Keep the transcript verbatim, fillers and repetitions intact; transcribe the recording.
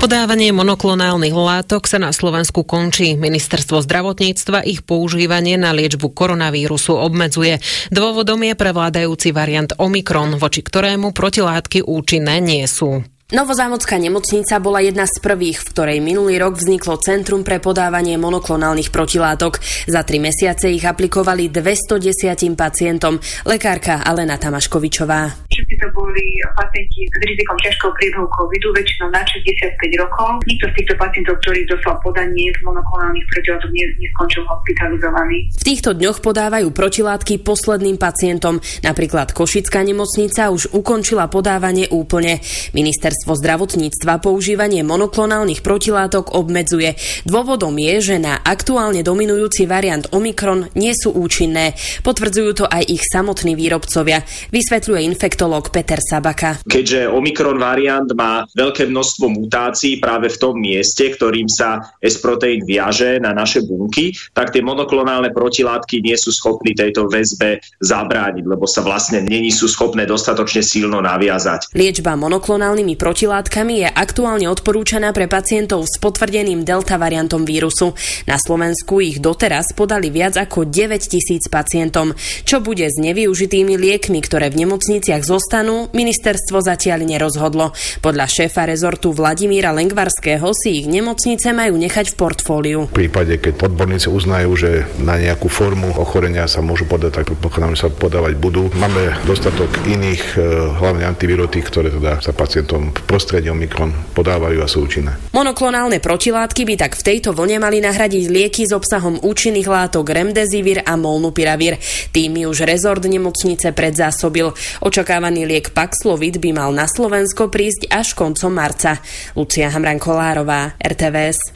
Podávanie monoklonálnych látok sa na Slovensku končí. Ministerstvo zdravotníctva ich používanie na liečbu koronavírusu obmedzuje. Dôvodom je prevládajúci variant Omikron, voči ktorému protilátky účinné nie sú. Novozámodská nemocnica bola jedna z prvých, v ktorej minulý rok vzniklo Centrum pre podávanie monoklonálnych protilátok. Za tri mesiace ich aplikovali dvestodesať pacientom. Lekárka Alena Tamaškovičová. Všetci to boli pacienti s rizikom ťažkého priebehu covidu, väčšinou nad šesťdesiatpäť rokov. Nikto z týchto pacientov, ktorý dostal podanie monoklonálnych protilátok, neskončil hospitalizovaný. V týchto dňoch podávajú protilátky posledným pacientom. Napríklad Košická nemocnica už ukončila podávanie úplne. Ministerstvo zdravotníctva používanie monoklonálnych protilátok obmedzuje. Dôvodom je, že na aktuálne dominujúci variant Omikron nie sú účinné. Potvrdzujú to aj ich samotní výrobcovia. Vysvetľuje infektológ Peter Sabaka. Keďže Omikron variant má veľké množstvo mutácií práve v tom mieste, ktorým sa S-proteín viaže na naše bunky, tak tie monoklonálne protilátky nie sú schopní tejto väzbe zabrániť, lebo sa vlastne není sú schopné dostatočne silno naviazať. Liečba monoklonálnymi protilátkami je aktuálne odporúčaná pre pacientov s potvrdeným delta variantom vírusu. Na Slovensku ich doteraz podali viac ako deväťtisíc pacientom. Čo bude s nevyužitými liekmi, ktoré v nemocniciach zostanú, ministerstvo zatiaľ nerozhodlo. Podľa šéfa rezortu Vladimíra Lengvarského si ich nemocnice majú nechať v portfóliu. V prípade, keď odborníci uznajú, že na nejakú formu ochorenia sa môžu podať, tak predpokladám, že sa podávať budú. Máme dostatok iných, hlavne antivirotík, ktoré teda sa pacientom v prostredí Omikron podávajú a sú účinné. Monoklonálne protilátky by tak v tejto vlne mali nahradiť lieky s obsahom účinných látok Remdesivir a Molnupiravir. Tými už rezort nemocnice predzásobil. Očakávaný liek Paxlovid by mal na Slovensko prísť až koncom marca. Lucia Hamran-Kolárová, er té vé es.